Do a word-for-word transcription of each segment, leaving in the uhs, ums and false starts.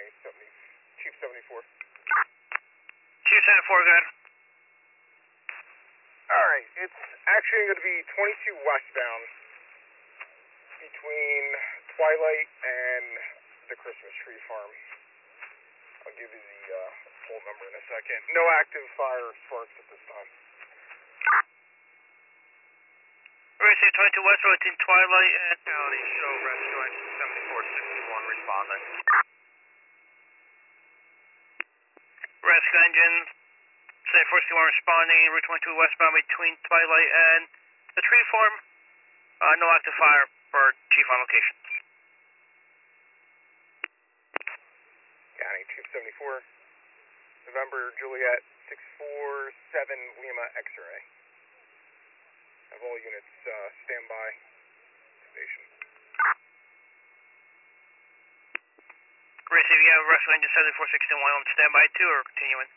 County seventy, Chief seventy-four. Chief seventy-four, go ahead. Alright, it's actually going to be twenty-two westbound between Twilight and the Christmas Tree Farm. I'll give you the uh, full number in a second. No active fire sparks at this time. Receive twenty-two West Road between Twilight and County, show rescue engine seventy-four sixty-one responding. Rescue engine seventy-four sixty-one responding, Route twenty-two westbound between Twilight and the tree farm. Uh, no active fire for Chief on location. County Chief seventy-four, November Juliet six four seven Lima X-ray. Have all units uh, stand by station. Receive, you have rescue engine seventy-four sixty-one on standby two or continuing?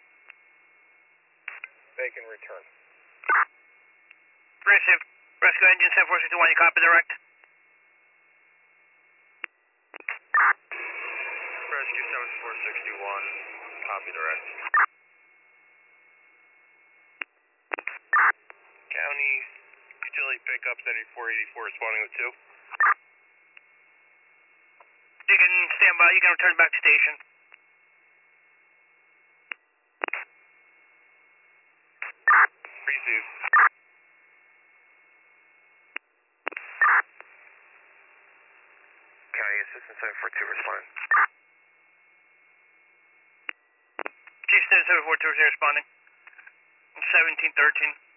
They can return. Receive, rescue engine seventy-four sixty-one, you copy direct? Rescue seventy-four sixty-one, copy direct. County utility pickup seventy-four eighty-four responding with two. You can stand by, you can return back to station. Receive. County assistant seventy-four two responding. Chief seventy-four two responding. seventeen thirteen.